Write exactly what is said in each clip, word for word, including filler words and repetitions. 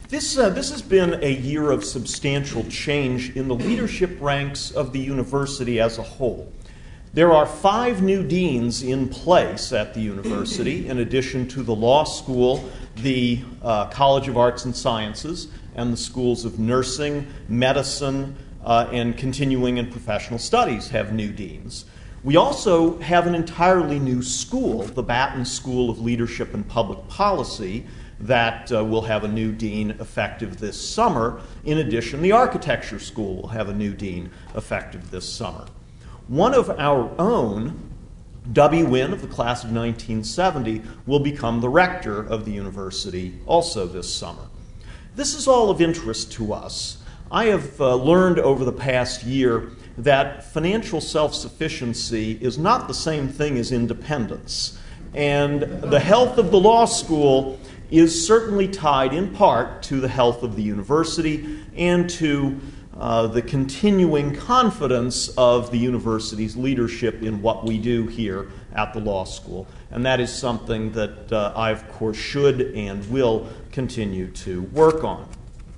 This, uh, this has been a year of substantial change in the leadership ranks of the university as a whole. There are five new deans in place at the university, in addition to the law school, the uh, College of Arts and Sciences, and the schools of nursing, medicine, uh, and continuing and professional studies have new deans. We also have an entirely new school, the Batten School of Leadership and Public Policy, that uh, will have a new dean effective this summer. In addition, the Architecture School will have a new dean effective this summer. One of our own, W. Wynn of the class of nineteen seventy, will become the rector of the university also this summer. This is all of interest to us. I have uh, learned over the past year that financial self-sufficiency is not the same thing as independence. And the health of the law school is certainly tied in part to the health of the university and to uh, the continuing confidence of the university's leadership in what we do here at the law school. And that is something that uh, I, of course, should and will continue to work on.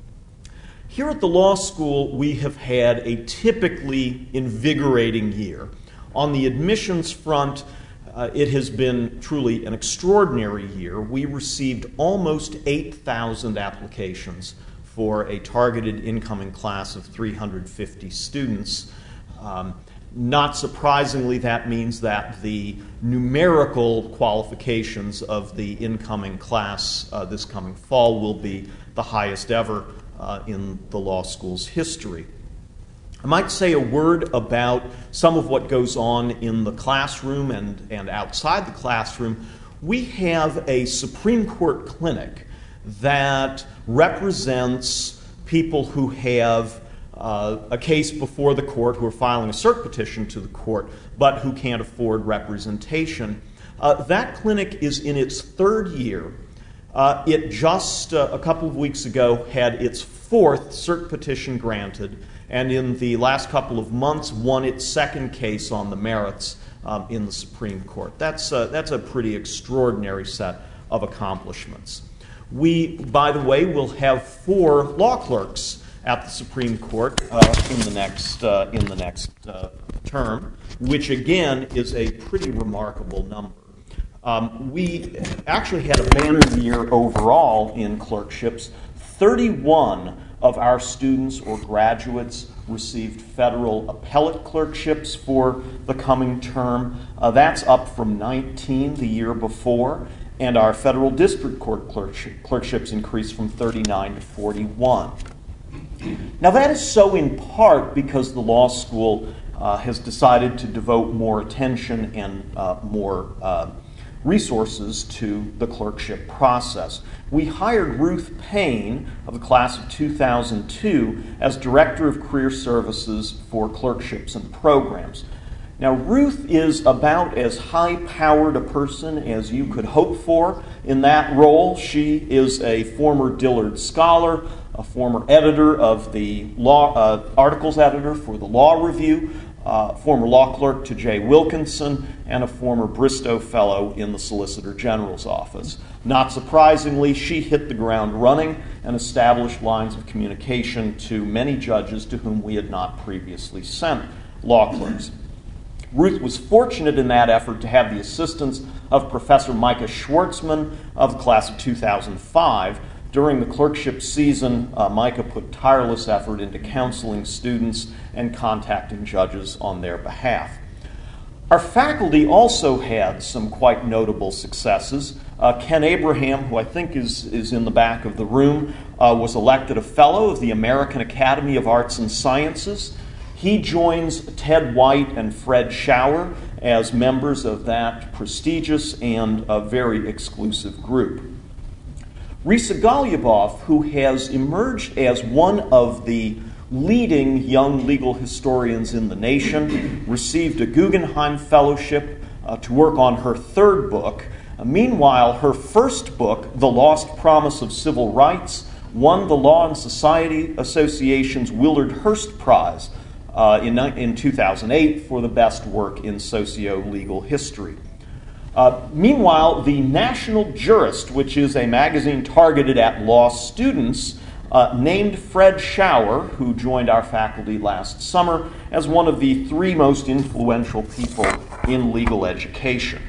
Here at the law school, we have had a typically invigorating year. On the admissions front, Uh, it has been truly an extraordinary year. We received almost eight thousand applications for a targeted incoming class of three hundred fifty students. Um, not surprisingly, that means that the numerical qualifications of the incoming class uh, this coming fall will be the highest ever uh, in the law school's history. I might say a word about some of what goes on in the classroom and, and outside the classroom. We have a Supreme Court clinic that represents people who have uh, a case before the court, who are filing a cert petition to the court, but who can't afford representation. Uh, that clinic is in its third year. Uh, it just uh, a couple of weeks ago had its fourth cert petition granted, and in the last couple of months won its second case on the merits um, in the Supreme Court. That's, uh, that's a pretty extraordinary set of accomplishments. We, by the way, will have four law clerks at the Supreme Court uh, in the next, uh, in the next uh, term, which again is a pretty remarkable number. Um, we actually had a banner year overall in clerkships. thirty-one of our students or graduates received federal appellate clerkships for the coming term. Uh, that's up from nineteen the year before, and our federal district court clerkship, clerkships increased from thirty-nine to forty-one. Now that is so in part because the law school uh, has decided to devote more attention and uh, more uh, resources to the clerkship process. We hired Ruth Payne of the class of two thousand two as Director of Career Services for clerkships and programs. Now, Ruth is about as high-powered a person as you could hope for in that role. She is a former Dillard Scholar, a former editor of the law, uh, articles editor for the Law Review, Uh, former law clerk to Jay Wilkinson, and a former Bristow Fellow in the Solicitor General's office. Not surprisingly, she hit the ground running and established lines of communication to many judges to whom we had not previously sent law clerks. Ruth was fortunate in that effort to have the assistance of Professor Micah Schwartzman of the class of two thousand five. During the clerkship season, uh, Micah put tireless effort into counseling students and contacting judges on their behalf. Our faculty also had some quite notable successes. Uh, Ken Abraham, who I think is, is in the back of the room, uh, was elected a Fellow of the American Academy of Arts and Sciences. He joins Ted White and Fred Schauer as members of that prestigious and uh, very exclusive group. Risa Galyubov, who has emerged as one of the leading young legal historians in the nation, received a Guggenheim Fellowship uh, to work on her third book. Uh, meanwhile, her first book, The Lost Promise of Civil Rights, won the Law and Society Association's Willard Hurst Prize uh, in, in two thousand eight for the best work in socio-legal history. Uh, meanwhile, the National Jurist, which is a magazine targeted at law students, uh, named Fred Schauer, who joined our faculty last summer, as one of the three most influential people in legal education.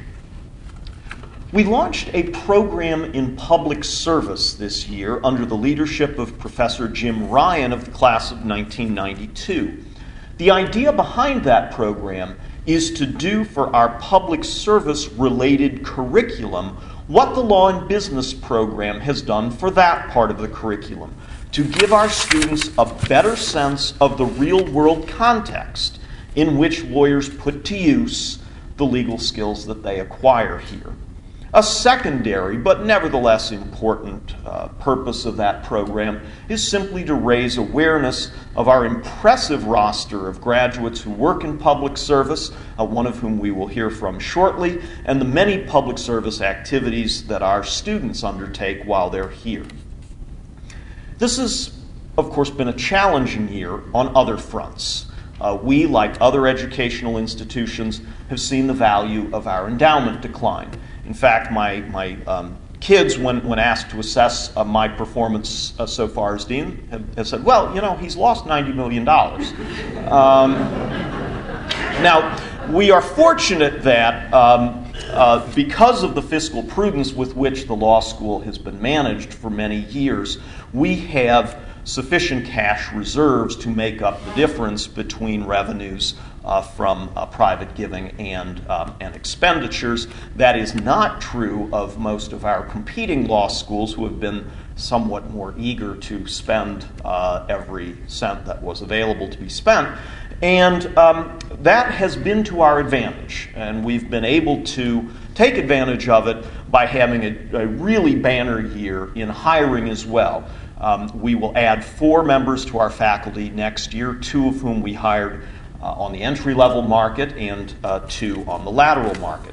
We launched a program in public service this year under the leadership of Professor Jim Ryan of the class of nineteen ninety-two. The idea behind that program is to do for our public service-related curriculum what the Law and Business program has done for that part of the curriculum, to give our students a better sense of the real-world context in which lawyers put to use the legal skills that they acquire here. A secondary, but nevertheless important, uh, purpose of that program is simply to raise awareness of our impressive roster of graduates who work in public service, uh, one of whom we will hear from shortly, and the many public service activities that our students undertake while they're here. This has, of course, been a challenging year on other fronts. Uh, we, like other educational institutions, have seen the value of our endowment decline. In fact, my, my um, kids, when, when asked to assess uh, my performance uh, so far as dean, have, have said, well, you know, he's lost ninety million dollars. Um, now, we are fortunate that um, uh, because of the fiscal prudence with which the law school has been managed for many years, we have sufficient cash reserves to make up the difference between revenues uh, from uh, private giving and, um, and expenditures. That is not true of most of our competing law schools, who have been somewhat more eager to spend uh, every cent that was available to be spent. And um, that has been to our advantage, and we've been able to take advantage of it by having a, a really banner year in hiring as well. Um, we will add four members to our faculty next year, two of whom we hired uh, on the entry-level market and uh, two on the lateral market.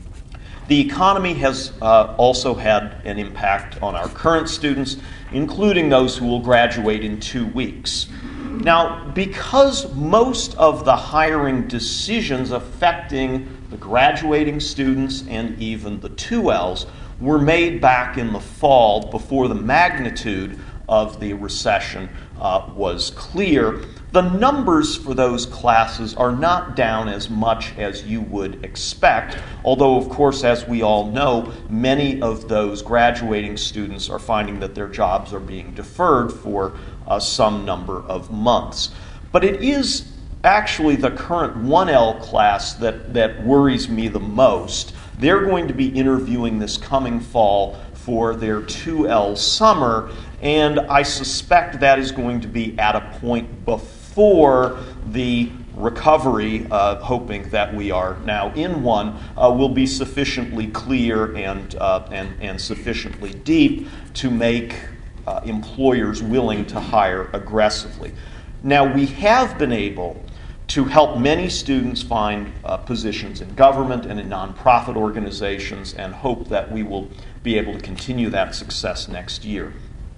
The economy has uh, also had an impact on our current students, including those who will graduate in two weeks. Now, because most of the hiring decisions affecting the graduating students and even the two L's were made back in the fall before the magnitude of the recession uh, was clear, the numbers for those classes are not down as much as you would expect, although, of course, as we all know, many of those graduating students are finding that their jobs are being deferred for uh, some number of months. But it is actually the current one L class that, that worries me the most. They're going to be interviewing this coming fall for their two L summer, and I suspect that is going to be at a point before the recovery, uh, hoping that we are now in one, uh, will be sufficiently clear and, uh, and, and sufficiently deep to make uh, employers willing to hire aggressively. Now, we have been able to help many students find uh, positions in government and in nonprofit organizations, and hope that we will be able to continue that success next year.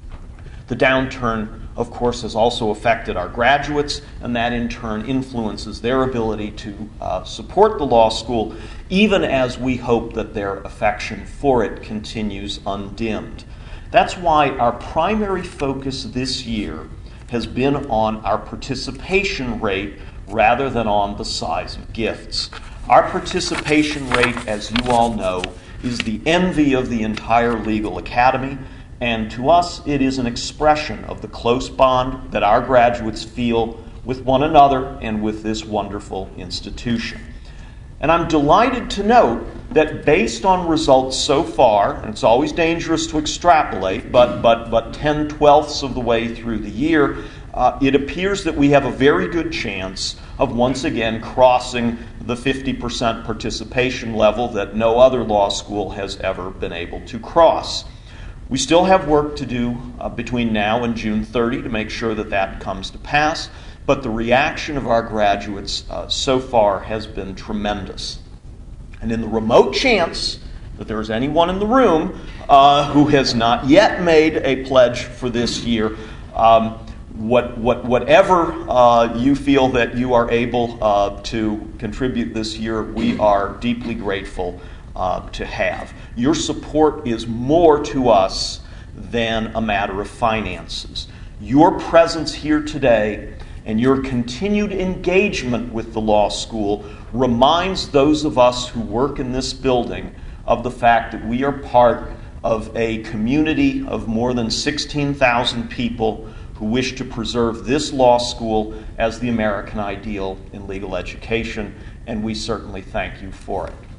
The downturn, of course, has also affected our graduates, and that in turn influences their ability to uh, support the law school, even as we hope that their affection for it continues undimmed. That's why our primary focus this year has been on our participation rate rather than on the size of gifts. Our participation rate, as you all know, is the envy of the entire legal academy, and to us it is an expression of the close bond that our graduates feel with one another and with this wonderful institution. And I'm delighted to note that based on results so far, and it's always dangerous to extrapolate, but, but, but ten twelfths of the way through the year, Uh, it appears that we have a very good chance of once again crossing the fifty percent participation level that no other law school has ever been able to cross. We still have work to do uh, between now and June thirtieth to make sure that that comes to pass, but the reaction of our graduates uh, so far has been tremendous. And in the remote chance that there is anyone in the room uh, who has not yet made a pledge for this year, um, What, what, whatever uh, you feel that you are able uh, to contribute this year, we are deeply grateful uh, to have. Your support is more to us than a matter of finances. Your presence here today and your continued engagement with the law school reminds those of us who work in this building of the fact that we are part of a community of more than sixteen thousand people who wish to preserve this law school as the American ideal in legal education, and we certainly thank you for it.